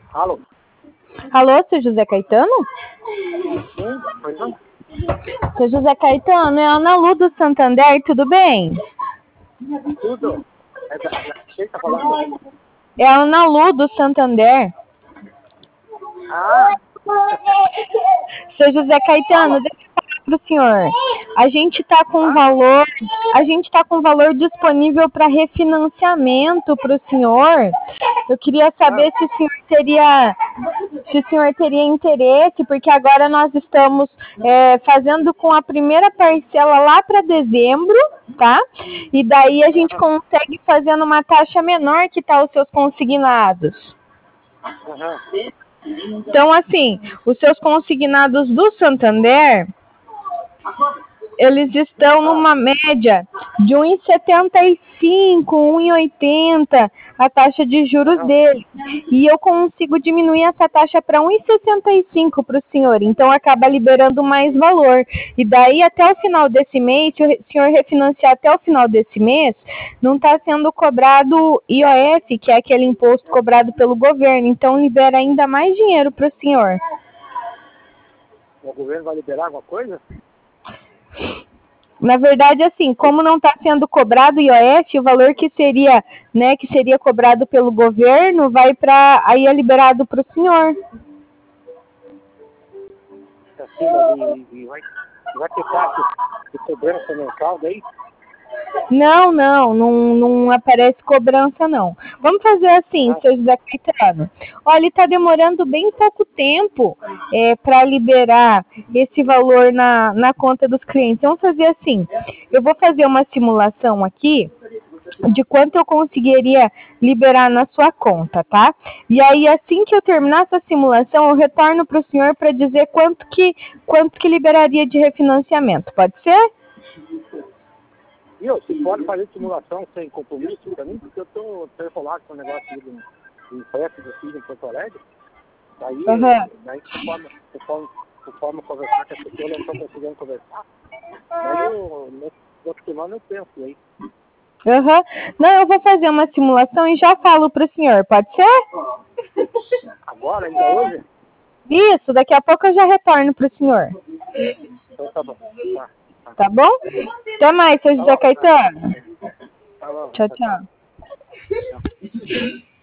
Alô? Alô, seu José Caetano? Sim, pois não? Seu José Caetano, é a Ana Lu do Santander, tudo bem? Tudo? Quem tá falando? É a Ana Lu do Santander. Ah, Seu José Caetano, fala. deixa eu falar pro senhor. A gente tá com Ah, valor disponível para refinanciamento para o senhor. Eu queria ah, saber se o senhor teria interesse, porque agora nós estamos fazendo com a primeira parcela lá para dezembro, tá? E daí a gente ah, consegue fazendo uma taxa menor que tá os seus consignados. aham. Então, assim, os seus consignados do Santander, eles estão Ah, numa média de 1,75, 1,80 a taxa de juros aham. dele. E eu consigo diminuir essa taxa para 1,65 para o senhor. Então acaba liberando mais valor. E daí até o final desse mês, se o senhor refinanciar até o final desse mês, não está sendo cobrado IOF, que é aquele imposto cobrado pelo governo. Então libera ainda mais dinheiro para o senhor. O governo vai liberar alguma coisa? Na verdade, assim, como não está sendo cobrado IOF, o valor que seria, né, que seria cobrado pelo governo, vai para aí é liberado para o senhor. Assim, mas vai ter taxa de cobrança mensal daí? Não aparece cobrança, não. Vamos fazer assim, Ah, seu José Caetano. Olha, está demorando bem pouco tempo para liberar esse valor na conta dos clientes. Vamos fazer assim, eu vou fazer uma simulação aqui de quanto eu conseguiria liberar na sua conta, tá? E aí, assim que eu terminar essa simulação, eu retorno para o senhor para dizer quanto que liberaria de refinanciamento. Pode ser? viu? Você pode fazer simulação sem compromisso pra mim, porque eu tô enrolado com o negócio aí do empréstimo do filho em Porto Alegre. Aham. Daí conforme conversar com a pessoa, eu não estou conseguindo conversar. Daí nessa outra semana eu penso aí. Aham. Não, eu vou fazer uma simulação e já falo para o senhor. Pode ser? Agora, ainda hoje? Isso, daqui a pouco eu já retorno para o senhor. Então tá bom. Tá, tá. Tá bom? Até mais, seu Tá José bom. Caetano. Tá bom. Tchau, Tchau, tchau. tchau. Tchau.